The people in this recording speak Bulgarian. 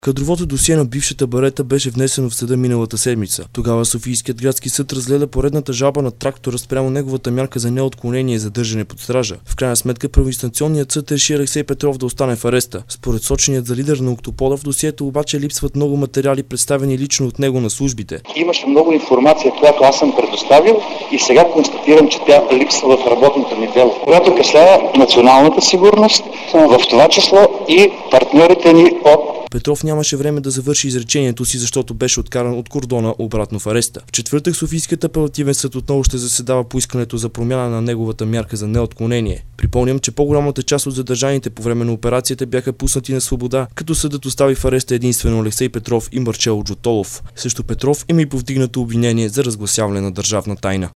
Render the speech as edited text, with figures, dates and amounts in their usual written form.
Кадровото досие на бившата Барета беше внесено в съда миналата седмица. Тогава Софийският градски съд разгледа поредната жалба на трактора спрямо неговата мярка за неотклонение и задържане под стража. В крайна сметка първоинстанционният съд реши Алексей Петров да остане в ареста. Според соченият за лидер на Октопола в досието обаче липсват много материали, представени лично от него на службите. Имаше много информация, която аз съм предоставил и сега констатирам, че тя липсва в работното ми дело, която касае националната сигурност, в това число и партньорите ни от... Петров нямаше време да завърши изречението си, защото беше откаран от кордона обратно в ареста. В четвъртък Софийският апелативен съд отново ще заседава по искането за промяна на неговата мярка за неотклонение. Припомням, че по-голямата част от задържаните по време на операцията бяха пуснати на свобода, като съдът остави в ареста единствено Алексей Петров и Марчел Джотолов. Също Петров има и повдигнато обвинение за разгласяване на държавна тайна.